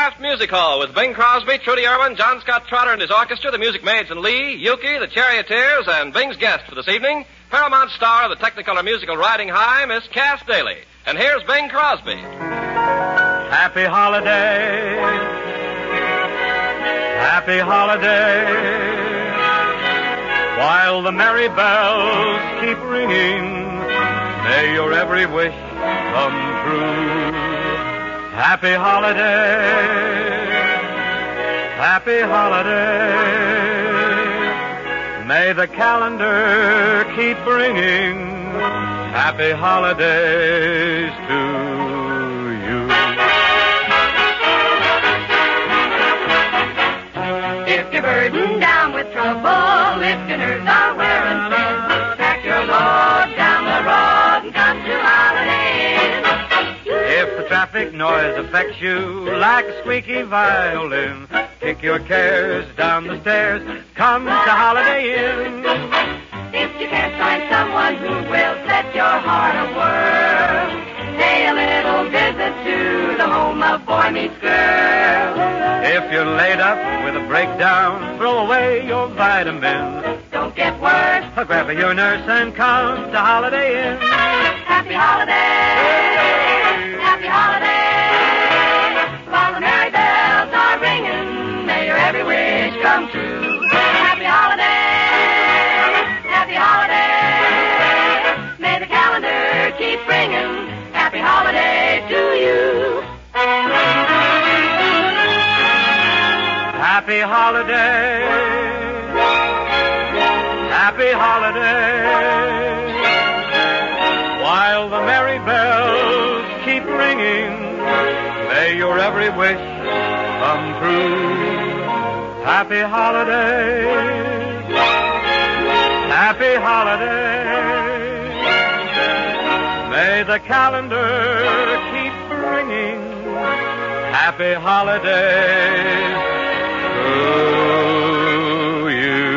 Kraft Music Hall with Bing Crosby, Trudy Irwin, John Scott Trotter and his orchestra, the Music Maids and Lee, Yuki, the Charioteers, and Bing's guest for this evening, Paramount star of the Technicolor musical Riding High, Miss Cass Daly. And here's Bing Crosby. Happy holiday. Happy holiday. While the merry bells keep ringing, may your every wish come true. Happy holiday. Happy holiday. May the calendar keep bringing happy holidays to you. If you're burdened down with trouble, if your nerves are wearing thin, pack your load down the road and come to Holiday Inn. If the traffic noise affects you like a squeaky violin, kick your cares down the stairs, come to Holiday Inn. If you can't find someone who will set your heart a-whirl, pay a little visit to the home of Boy Meets Girl. If you're laid up with a breakdown, throw away your vitamins. Don't get worse. Grab your nurse and come to Holiday Inn. Happy holiday. Happy holiday. While the merry bells are ringing, may your every wish come true. Happy holiday. Happy holiday. May the calendar keep ringing. Happy holiday to you. Happy holiday. Happy holiday. While the merry bells keep ringing, may your every wish come true. Happy holiday. Happy holiday. May the calendar keep bringing happy holidays to you.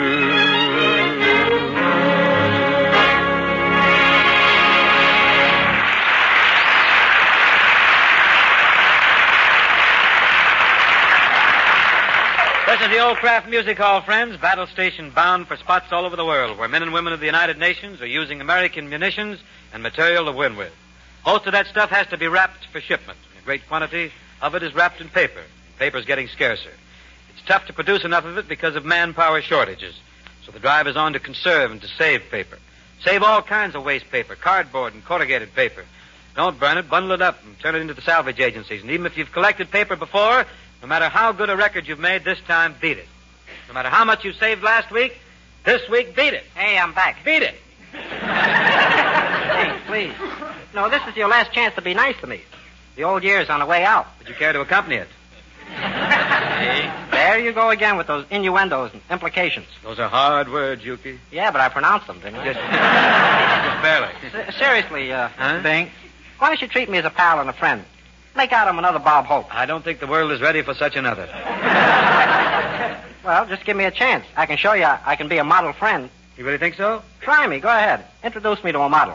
This is the old Kraft Music Hall, friends, battle station bound for spots all over the world where men and women of the United Nations are using American munitions and material to win with. Most of that stuff has to be wrapped for shipment. A great quantity of it is wrapped in paper. Paper's getting scarcer. It's tough to produce enough of it because of manpower shortages. So the drive is on to conserve and to save paper. Save all kinds of waste paper, cardboard and corrugated paper. Don't burn it, bundle it up and turn it into the salvage agencies. And even if you've collected paper before, no matter how good a record you've made, this time beat it. No matter how much you saved last week, this week beat it. Hey, I'm back. Beat it. Hey, please. No, this is your last chance to be nice to me. The old year's on the way out. Would you care to accompany it? There you go again with those innuendos and implications. Those are hard words, Yuki. Yeah, but I pronounced them, didn't I? Just barely. Seriously, Bing, why don't you treat me as a pal and a friend? Make out I'm another Bob Hope. I don't think the world is ready for such another. Well, just give me a chance. I can show you I can be a model friend. You really think so? Try me. Go ahead. Introduce me to a model.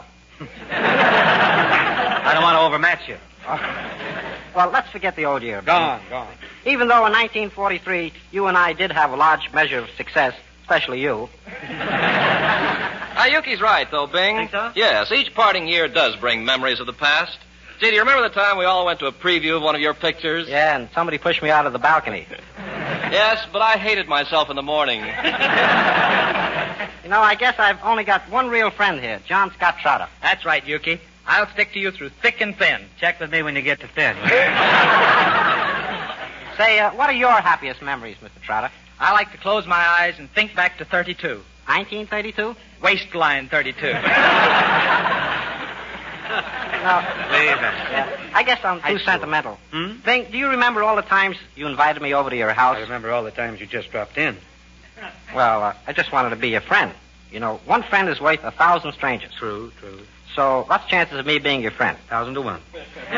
I don't want to overmatch you. Well, let's forget the old year. Go on. Even though in 1943 you and I did have a large measure of success, especially you. Yuki's right, though, Bing. Think so? Yes, each parting year does bring memories of the past. Gee, do you remember the time we all went to a preview of one of your pictures? Yeah, and somebody pushed me out of the balcony. Yes, but I hated myself in the morning. You know, I guess I've only got one real friend here, John Scott Trotter. That's right, Yuki. I'll stick to you through thick and thin. Check with me when you get to thin. Say, what are your happiest memories, Mr. Trotter? I like to close my eyes and think back to 32. 1932? Waistline 32. No. Yeah, I guess I'm too sentimental. Bing, do you remember all the times you invited me over to your house? I remember all the times you just dropped in. Well, I just wanted to be your friend. You know, one friend is worth 1,000 strangers. True. So, what's the chances of me being your friend? 1,000 to 1.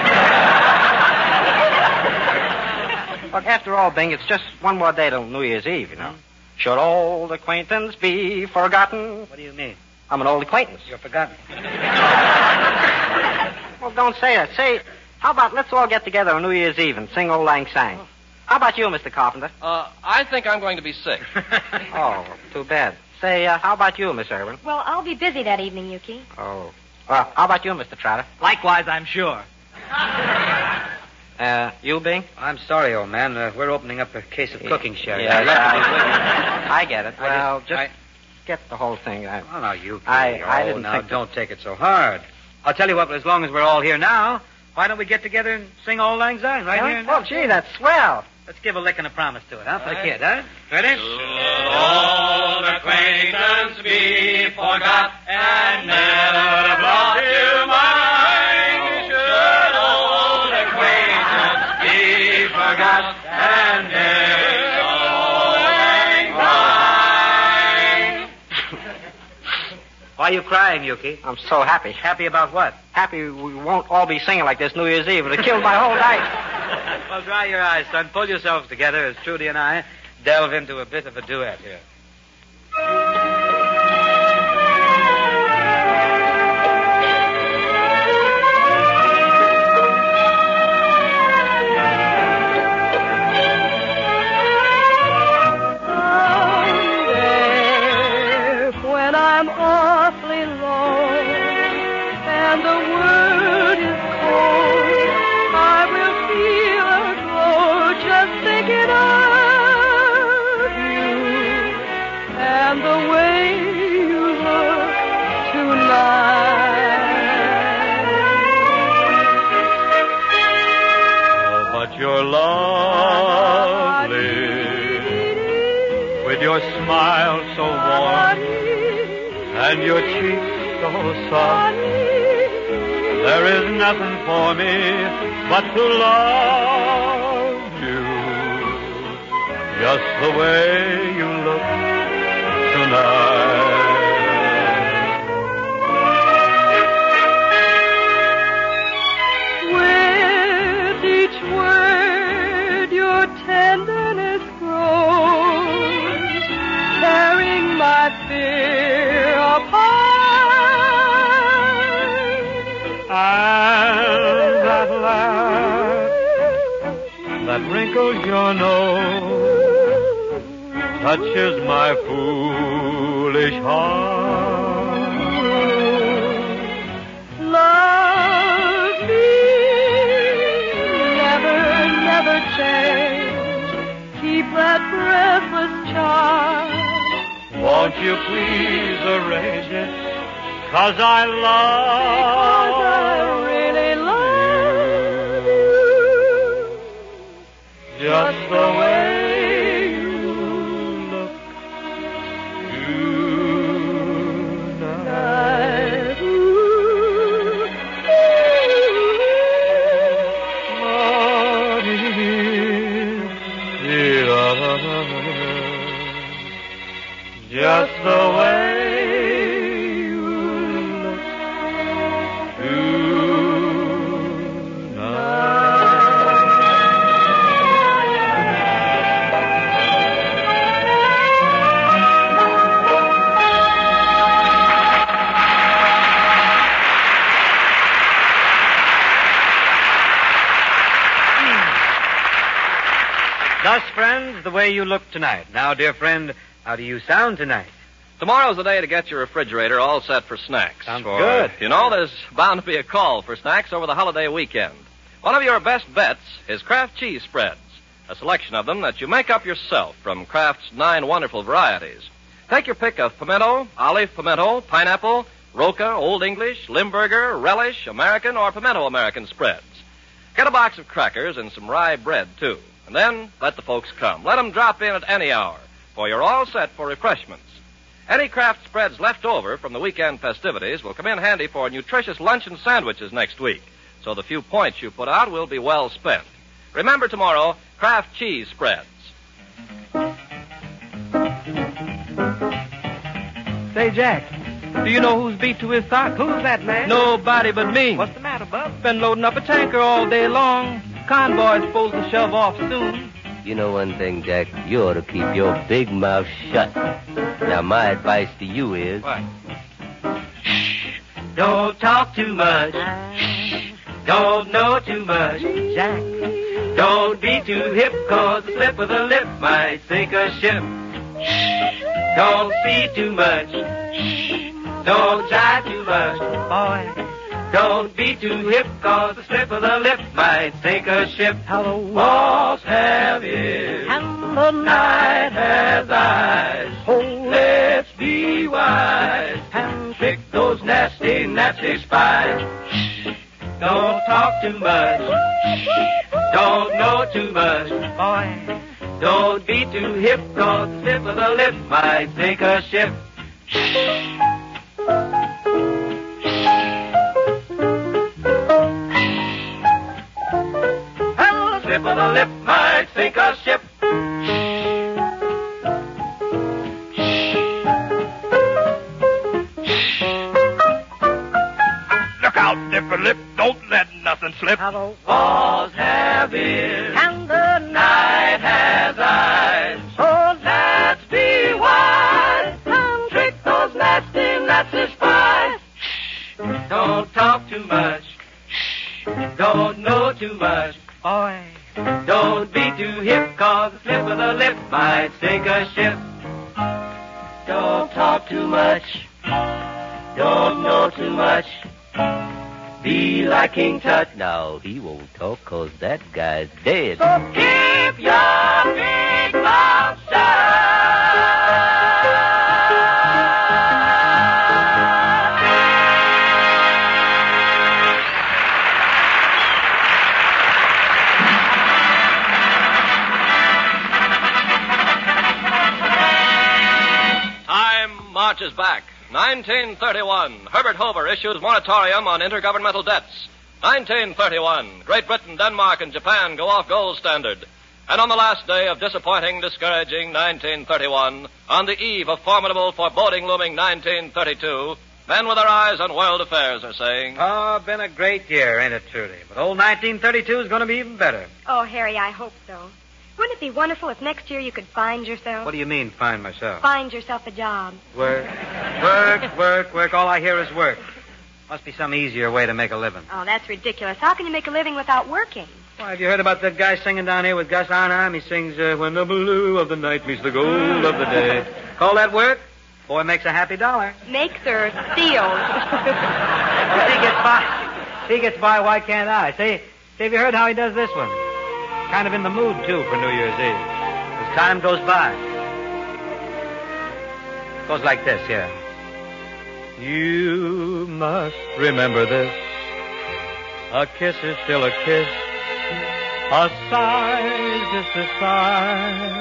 Look, after all, Bing, it's just one more day till New Year's Eve, you know. Should old acquaintance be forgotten? What do you mean? I'm an old acquaintance. You're forgotten. Well, don't say that. Say, how about let's all get together on New Year's Eve and sing Old Lang Syne? How about you, Mr. Carpenter? I think I'm going to be sick. Oh, too bad. Say, how about you, Miss Irwin? Well, I'll be busy that evening, Yuki. Oh. Well, how about you, Mr. Trotter? Likewise, I'm sure. You, Bing? I'm sorry, old man. We're opening up a case of cooking sherry. Yeah, I'd love to be with you. I get it. Well, just get the whole thing. Oh, now, you. I didn't now, think... don't take it so hard. I'll tell you what, as long as we're all here now, why don't we get together and sing Auld Lang Syne right here? Well, gee, that's swell. Let's give a lick and a promise to it, huh, for the kid, huh? Ready? Should old acquaintance be forgot and never brought to mind? Should old acquaintance be forgot and never Why are you crying, Yuki? I'm so happy. Happy about what? Happy we won't all be singing like this New Year's Eve. It'll kill my whole night. Well, dry your eyes, son. Pull yourselves together as Trudy and I delve into a bit of a duet here. When I'm awfully low and the world is cold, I will feel a glow just thinking of you and the way you look tonight. Oh, but you're lovely with your smile so warm and your cheeks so soft. There is nothing for me but to love you just the way you look tonight. With each word your tenderness grows, tearing my fear apart. And that laugh that wrinkles your nose touches my foolish heart. Love me, never, never change. Keep that breathless charm. Won't you please arrange it? 'Cause I Because I really love you. just the way you look tonight. Just the way you look Thus, friends, the way you look tonight. Now, dear friend, how do you sound tonight? Tomorrow's the day to get your refrigerator all set for snacks. Sounds For, good. You know, there's bound to be a call for snacks over the holiday weekend. One of your best bets is Kraft cheese spreads, a selection of them that you make up yourself from Kraft's 9 wonderful varieties. Take your pick of pimento, olive pimento, pineapple, Roca, Old English, Limburger, Relish, American, or Pimento American spreads. Get a box of crackers and some rye bread, too. And then let the folks come. Let them drop in at any hour, for you're all set for refreshments. Any Kraft spreads left over from the weekend festivities will come in handy for nutritious lunch and sandwiches next week, so the few points you put out will be well spent. Remember tomorrow, Kraft cheese spreads. Say, Jack, do you know who's beat to his sock? Who's that, man? Nobody but me. What's the matter, Bub? Been loading up a tanker all day long. Convoy's supposed to shove off soon. You know one thing, Jack? You ought to keep your big mouth shut. Now, my advice to you is... What? Don't talk too much. Don't know too much. Jack, Don't be too hip, 'cause the slip of the lip might sink a ship. Don't see too much. Don't try too much, boy. Don't be too hip, 'cause the slip of the lip might sink a ship. How the Walls have ears, and the night has eyes. Oh, Let's be wise and trick those nasty, nasty spies. Don't talk too much. Don't know too much, boy. Don't be too hip, 'cause the slip of the lip might sink a ship. And the slip of the lip might sink a ship. Look out, Dipper Lip, don't let nothing slip. How the Walls have ears, and the night has eyes. oh, Let's be wise and trick those nasty, nasty spies. Don't talk too much. Don't know too much. boy. Don't be too hip, 'cause the slip of the lip might sink a ship. Don't talk too much. Don't know too much. Be like King Tut. No, he won't talk 'cause that guy's dead. So keep your big mouth shut. Time marches back. 1931, Herbert Hoover issues moratorium on intergovernmental debts. 1931, Great Britain, Denmark, and Japan go off gold standard. And on the last day of disappointing, discouraging 1931, on the eve of formidable, foreboding, looming 1932, men with their eyes on world affairs are saying, Oh, been a great year, ain't it, Trudy? But old 1932 is going to be even better. Oh, Harry, I hope so. Wouldn't it be wonderful if next year you could find yourself? What do you mean, find myself? Find yourself a job. Work. All I hear is work. Must be some easier way to make a living. Oh, that's ridiculous. How can you make a living without working? Why, have you heard about that guy singing down here with Gus Arnheim? He sings, when the blue of the night meets the gold of the day. Call that work? Boy makes a happy dollar. Makes or steals. If he gets by, why can't I? Say, have you heard how he does this one? Kind of in the mood, too, for New Year's Eve. As time goes by. Goes like this, here. You must remember this. A kiss is still a kiss. A sigh is just a sigh.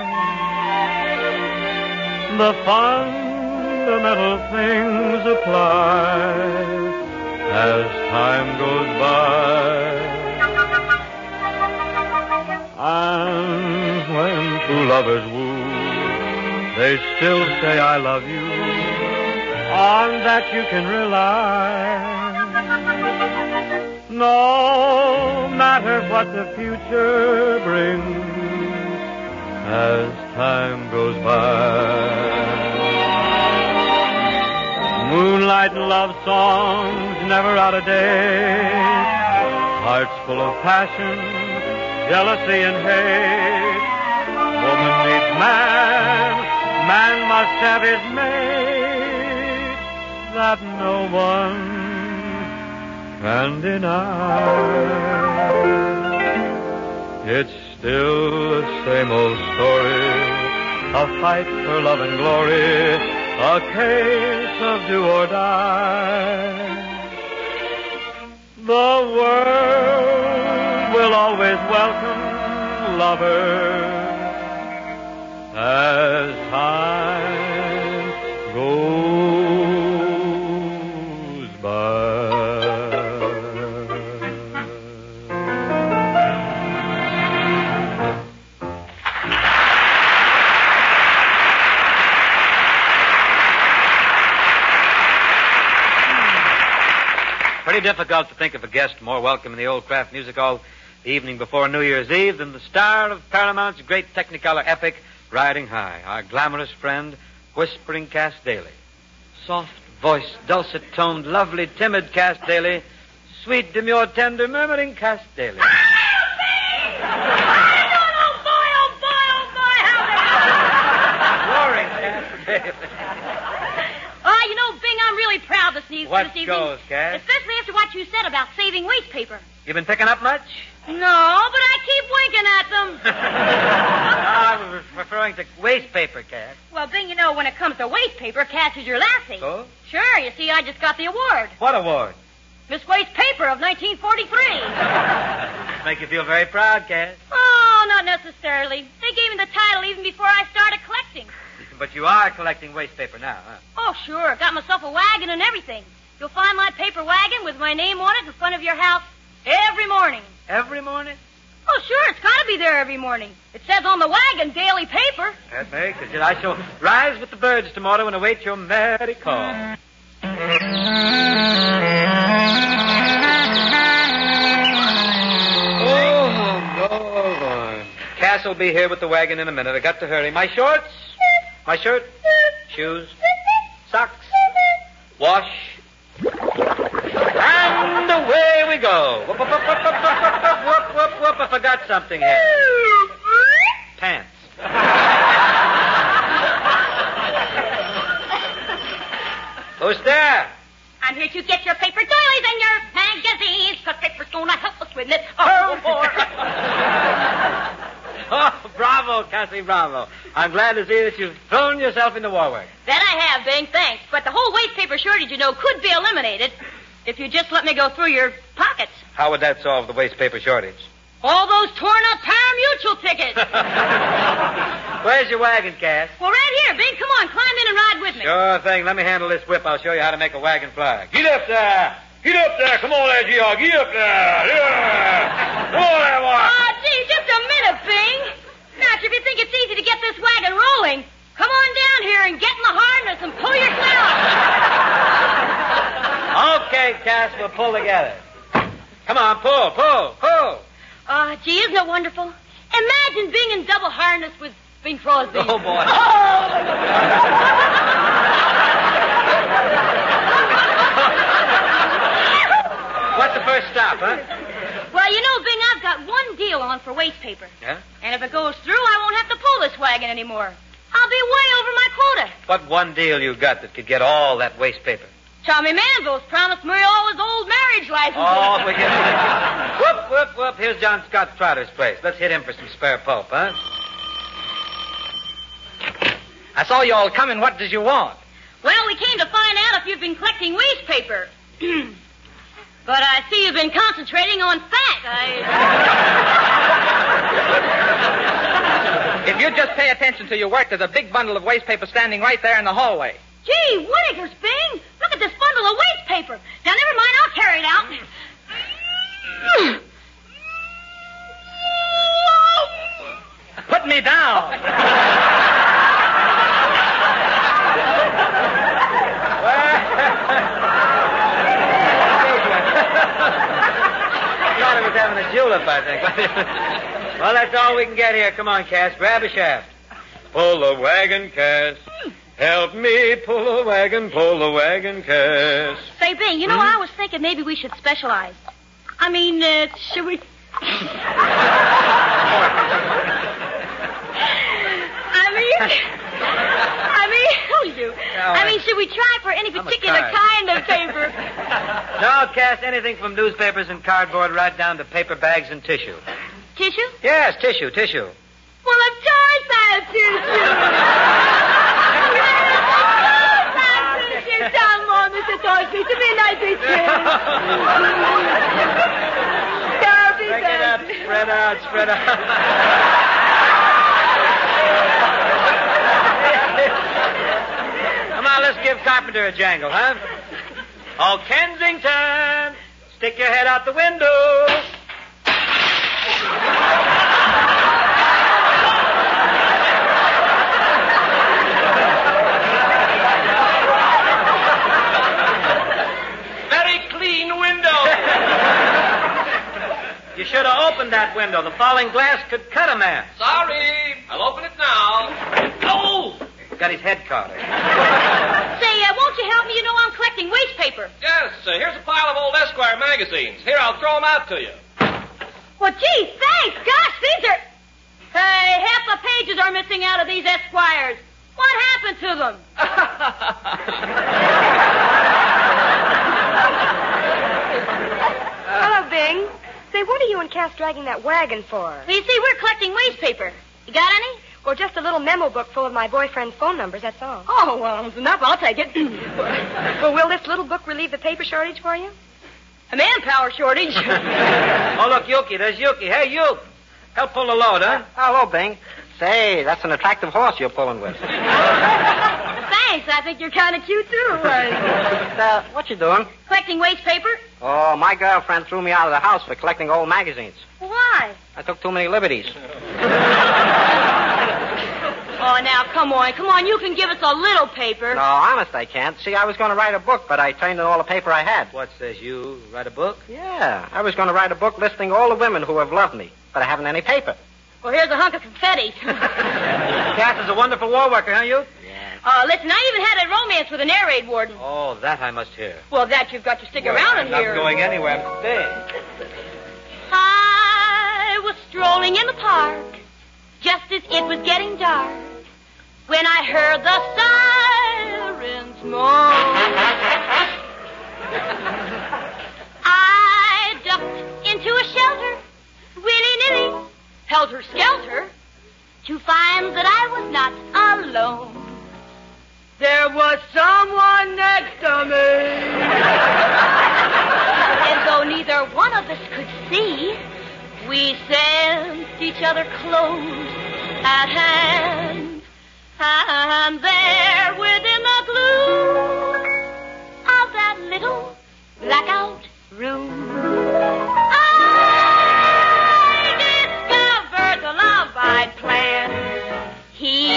The fundamental things apply as time goes by. And when two lovers woo, they still say I love you. On that you can rely. No matter what the future brings as time goes by. Moonlight and love songs never out of date. Hearts full of passion, jealousy and hate. Woman needs man, man must have his mate. That no one can deny. It's still the same old story, a fight for love and glory, a case of do or die. The world will always welcome lovers as time goes by. Pretty difficult to think of a guest more welcome in the Old Kraft Music Hall the evening before New Year's Eve than the star of Paramount's great Technicolor epic, Riding High, our glamorous friend, Whispering Cass Daly. Soft-voiced, dulcet-toned, lovely, timid Cass Daly, sweet, demure, tender, murmuring Cass Daly. What this evening. goes, Cass? Especially after what you said about saving waste paper. You been picking up much? No, but I keep winking at them. I was referring to waste paper, Cass. Well, Bing, you know, when it comes to waste paper, Cass is your lassie. So? Sure, you see, I just got the award. What award? Miss Waste Paper of 1943. Make you feel very proud, Cass. Oh, not necessarily. They gave me the title even before I started collecting. But you are collecting waste paper now, huh? Oh, sure. Got myself a wagon and everything. You'll find my paper wagon with my name on it in front of your house every morning. Every morning? Oh, sure. It's got to be there every morning. It says on the wagon, daily paper. That makes it. I shall rise with the birds tomorrow and await your merry call. Oh, Cass will be here with the wagon in a minute. I got to hurry. My shorts? My shirt? Shoes? Socks? Wash? And away we go. Whoop, whoop, whoop, whoop, whoop, whoop, whoop, whoop, whoop. I forgot something here. Pants. Who's there? I'm here to get your paper doilies and your magazines, because paper's gonna help us with this. Oh, Oh, bravo, Cassie, bravo. I'm glad to see that you've thrown yourself into war work. That I have, Bing, thanks. But the whole waste paper shortage, you know, could be eliminated if you just let me go through your pockets. How would that solve the waste paper shortage? All those torn-up pari-mutuel tickets. Where's your wagon, Cass? Well, right here, Bing. Come on, climb in and ride with me. Sure thing. Let me handle this whip. I'll show you how to make a wagon fly. Get up there. Get up there. Come on there, George. Get up there. Yeah. Come on there, boy. Oh, gee, just a minute, Bing. Now, if you think it's easy to get this wagon rolling, come on down here and get in the harness and pull your snout. Okay, Cass, we'll pull together. Come on, pull, pull, pull. Oh, gee, isn't it wonderful? Imagine being in double harness with Bing Crosby. Oh, boy. What's the first stop, huh? Well, you know, Bing, I've got one deal on for waste paper. Yeah? And if it goes through, I won't have to pull this wagon anymore. I'll be way over my quota. What one deal you got that could get all that waste paper? Tommy Manville's promised me all his old marriage licenses. Oh, forget it. Whoop, whoop, whoop. Here's John Scott Trotter's place. Let's hit him for some spare pulp, huh? I saw you all coming. What did you want? Well, we came to find out if you've been collecting waste paper. But I see you've been concentrating on fat. If you just pay attention to your work, there's a big bundle of waste paper standing right there in the hallway. Gee, Whittakers, Bing! Look at this bundle of waste paper. Now, never mind, I'll carry it out. Put me down. Thought he was having a julep, I think. Well, that's all we can get here. Come on, Cass. Grab a shaft. Pull the wagon, Cass. Help me pull the wagon, Cass. Say, Bing, you know, I was thinking maybe we should specialize. I mean, should we... I mean, should we try for any particular kind of paper? No, Cass, anything from newspapers and cardboard right down to paper bags and tissue. Tissue? Yes, tissue. Well, of course I have tissue. Some more, Mr. Thorpe. To be nice, Break it up. Spread out. Come on, let's give Carpenter a jangle, huh? Oh, Kensington, stick your head out the window. Very clean window. You should have opened that window. The falling glass could cut a man. Sorry. I'll open it now. Oh! Got his head caught. Say, won't you help me? You know I'm collecting waste paper. Yes, here's a pile of old Esquire magazines. Here, I'll throw them out to you. Well, gee, thanks. Gosh, these are... Hey, half the pages are missing out of these Esquires. What happened to them? Bing. Say, what are you and Cass dragging that wagon for? Well, you see, we're collecting waste paper. You got any? Well, just a little memo book full of my boyfriend's phone numbers, that's all. Oh, well, it's enough. I'll take it. Well, will this little book relieve the paper shortage for you? A manpower shortage. Oh, look, Yuki. There's Yuki. Hey, Yuki. Help pull the load, huh? Hello, Bing. Say, that's an attractive horse you're pulling with. Thanks. I think you're kind of cute, too. What you doing? Collecting waste paper? Oh, my girlfriend threw me out of the house for collecting old magazines. Why? I took too many liberties. Oh, now, come on. You can give us a little paper. No, honest, I can't. See, I was going to write a book, but I turned in all the paper I had. What says you write a book? Yeah, I was going to write a book listing all the women who have loved me, but I haven't any paper. Well, here's a hunk of confetti. Cass is a wonderful war worker, huh, you? Yeah. Listen, I even had a romance with an air raid warden. Oh, that I must hear. Well, that you've got to stick around in here. I'm not going anywhere. I'm staying. I was strolling in the park just as it was getting dark when I heard the sirens moan. I ducked into a shelter, willy-nilly, helter-skelter, to find that I was not alone. There was someone next to me. And though neither one of us could see, we sensed each other close at hand. And there within the gloom of that little blackout room, I discovered the love I'd planned. He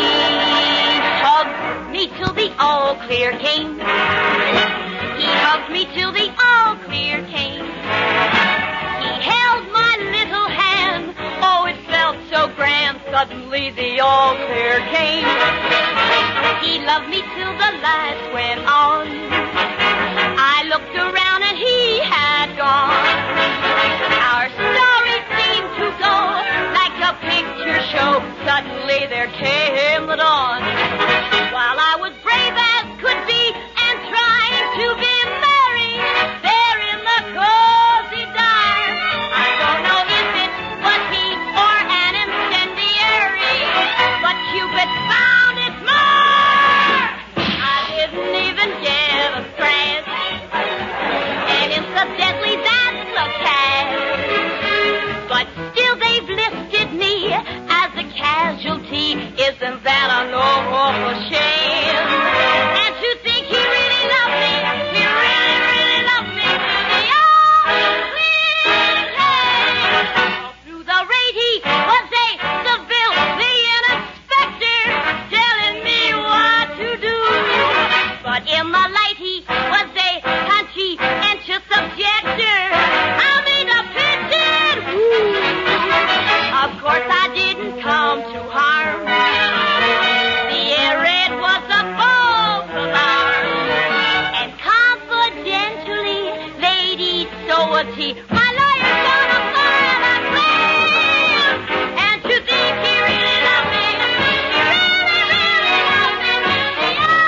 hugged me till the all clear came. He hugged me till the all clear came. He held my little hand. Oh, it felt so grand. Suddenly the all clear came. He loved me till the lights went on. I looked around and he had gone. Our story seemed to go like a picture show. Suddenly there came the dawn. While I was brave as could be and trying to be merry, there in the cozy dark, I don't know if it was he or an incendiary, but Cupid found it more. I didn't even get a scratch, and incidentally that's a catch. But still they've listed me as a casualty. Isn't that a noble shame? And to think he really loved me, he really, really loved me to the all-clear came. Through the raid he was a civilian inspector, telling me what to do. But in the light he was a conscientious objector. I made a pitched woo. Of course I didn't come to harm. The air raid was a false alarm. And confidentially, Lady Doherty, my lawyer's gonna file a claim. And to think he really loved me, he really, really loved me to the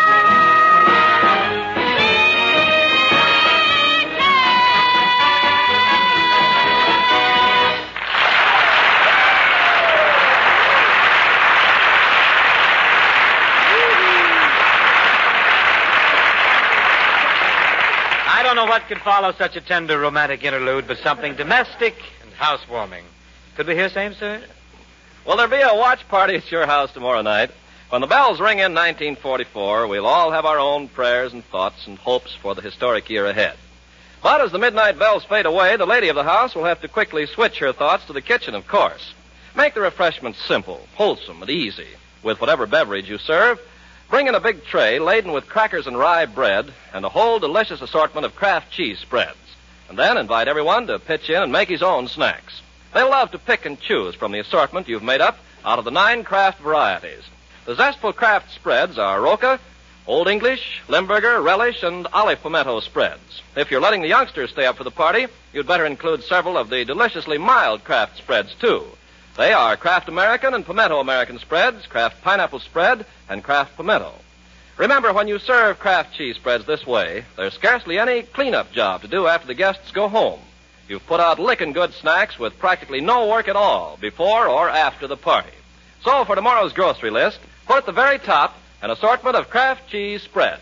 I don't know what could follow such a tender romantic interlude, but something domestic and housewarming. Could we hear same, sir? Will there be a watch party at your house tomorrow night? When the bells ring in 1944, we'll all have our own prayers and thoughts and hopes for the historic year ahead. But as the midnight bells fade away, the lady of the house will have to quickly switch her thoughts to the kitchen, of course. Make the refreshments simple, wholesome, and easy. With whatever beverage you serve, bring in a big tray laden with crackers and rye bread and a whole delicious assortment of Kraft cheese spreads. And then invite everyone to pitch in and make his own snacks. They'll love to pick and choose from the assortment you've made up out of the 9 Kraft varieties. The zestful Kraft spreads are Roca, Old English, Limburger, Relish, and Olive Pimento spreads. If you're letting the youngsters stay up for the party, you'd better include several of the deliciously mild Kraft spreads, too. They are Kraft American and Pimento American spreads, Kraft Pineapple spread, and Kraft Pimento. Remember, when you serve Kraft cheese spreads this way, there's scarcely any cleanup job to do after the guests go home. You've put out licking good snacks with practically no work at all before or after the party. So for tomorrow's grocery list, put at the very top an assortment of Kraft cheese spreads.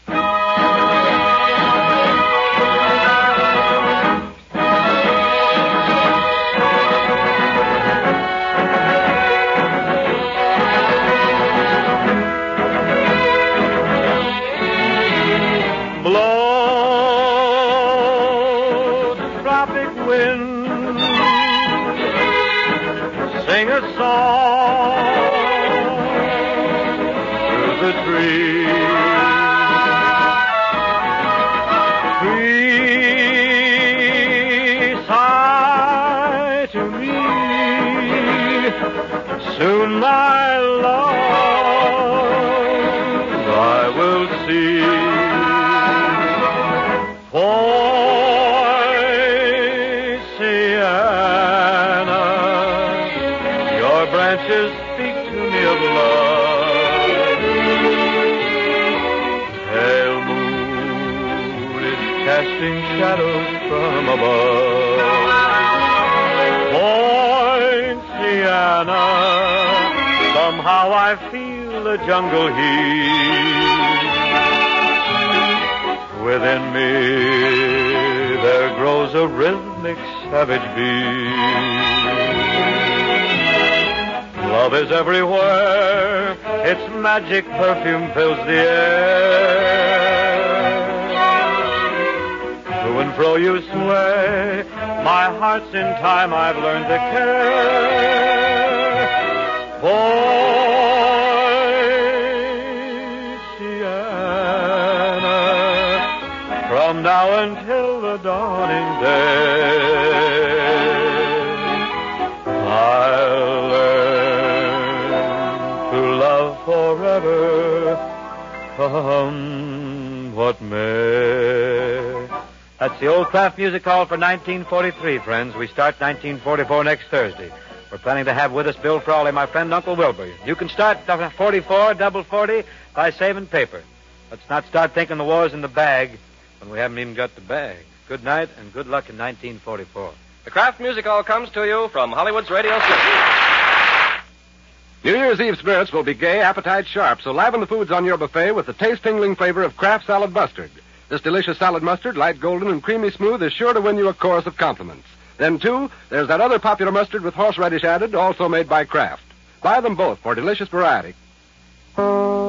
Blow the tropic wind, sing a song through the trees. Trees sigh to me, soon my love I will see. Poinciana, your branches speak to me of love. Pale moon is casting shadows from above. Poinciana, somehow I feel the jungle heat. Within me there grows a rhythmic savage beat. Love is everywhere, its magic perfume fills the air. To and fro you sway, my heart's in time I've learned to care. From now until the dawning day, I'll learn to love forever, come what may. That's the old Kraft Music Hall for 1943, friends. We start 1944 next Thursday. We're planning to have with us Bill Frawley, my friend Uncle Wilbur. You can start 44, double 40 by saving paper. Let's not start thinking the war's in the bag when we haven't even got the bag. Good night and good luck in 1944. The Kraft Music Hall comes to you from Hollywood's Radio City. New Year's Eve spirits will be gay, appetite sharp, so liven the foods on your buffet with the taste-tingling flavor of Kraft Salad Mustard. This delicious salad mustard, light golden and creamy smooth, is sure to win you a chorus of compliments. Then, too, there's that other popular mustard with horseradish added, also made by Kraft. Buy them both for delicious variety.